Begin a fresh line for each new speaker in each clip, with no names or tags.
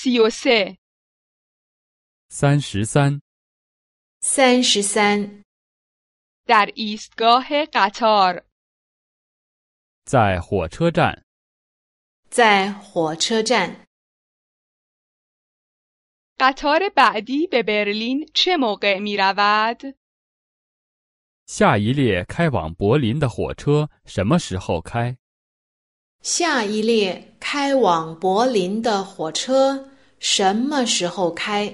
33
33
33
در ایستگاه قطار
在火车站，
在火车站。
قطار بعدی به برلین چه موقع می رود؟
下一列开往柏林的火车什么时候开？
下一列开往柏林的火车什么时候开？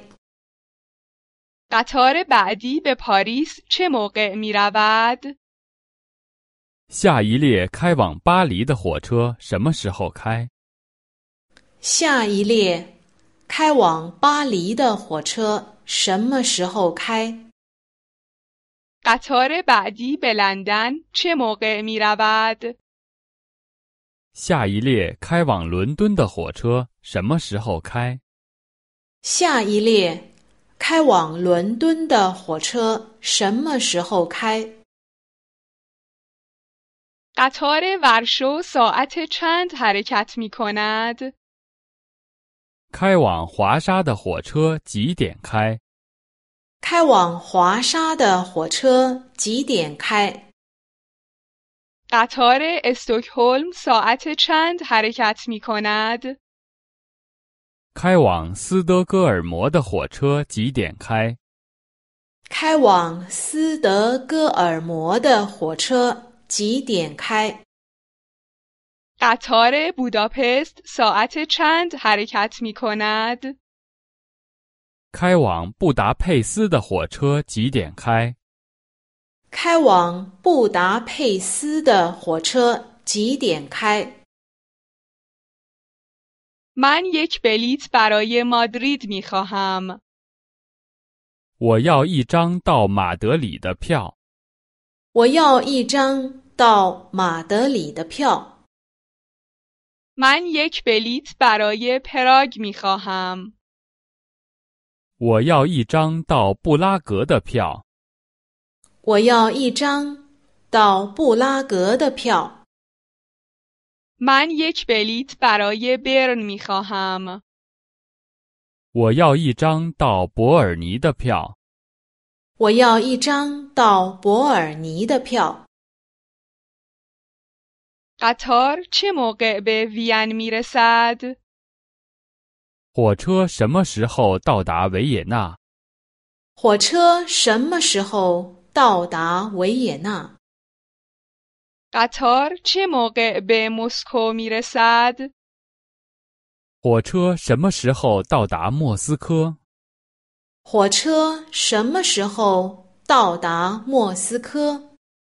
قطار بعدی به پاریس چه موقع می رود؟
下一列开往巴黎的火车什么时候开？
下一列开往巴黎的火车什么时候开？
قطار بعدی به لندن چه موقع می رود؟
下一列开往伦敦的火车什么时候开？
下一列开往伦敦的火车什么时候开？
قطار ورشو ساعت چند حرکت می کند؟
开往华沙的火车几点开？
开往华沙的火车几点开？
قطار استکهلم ساعت چند حرکت می کند؟
开往斯德哥尔摩的火车几点开？
开往斯德哥尔摩的火车几点开？
قطار بوداپست ساعت چند حرکت می کند؟
开往布达佩斯的火车几点开？
开往布达佩斯的火车几点开？
من یک بلیط برای مادرید می خواهم.
我要一张到马德里的票。
我要一张到马德里的票。
من یک بلیط برای پراگ می خواهم.
我要一张到布拉格的票。
我要一张到布拉格的票。
من یک بلیط برای برن می خواهم.
我要一张到伯尔尼的票。
我要一张到伯尔尼的票。
قطار چه موقع به وین می رسد؟
火车什么时候到达维也纳？
火车什么时候到达维也纳？
قطار چه موقع به مسکو می رسد؟
火车什么时候到达莫斯科？
火车什么时候到达莫斯科？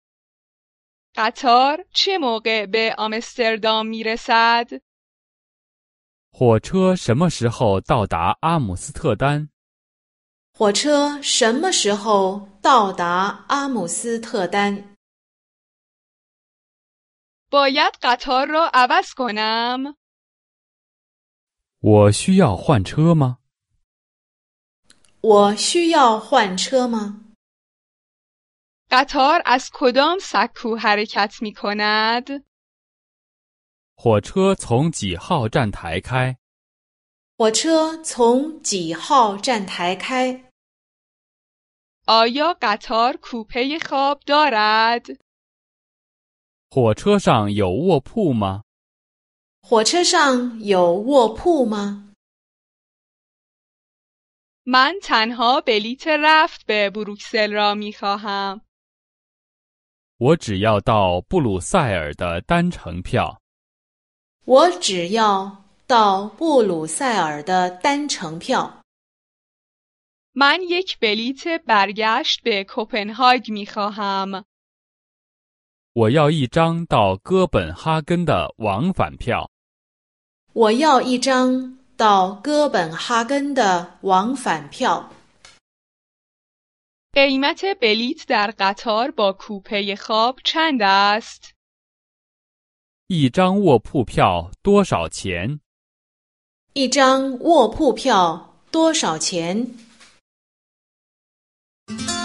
قطار چه موقع به آمستردام می رسد؟
火车什么时候到达阿姆斯特丹？
火车什么时候到达阿姆斯特丹？
باید قطار را عوض کنم؟
我需要换车吗？
我需要换车吗？
قطار از کدام سکو حرکت می کند؟
火车从几号站台开？
火车从几号站台开？
آیا قطار کوپه خواب دارد؟
火车上有卧铺吗？
火车上有卧铺吗？
من تنها بلیت رفت به بروکسل را می خواهم.
我只要到布鲁塞尔的单程票。
我只要到布鲁塞尔的单程票。
من یک بلیت برگشت به کوپنهاگ می خواهم.
我要一张到哥本哈根的往返票。
我要一张到哥本哈根的往返票。
قیمت بلیت در قطار با کوپه خواب چند است؟
一张卧铺票多少钱？
一张卧铺票多少钱？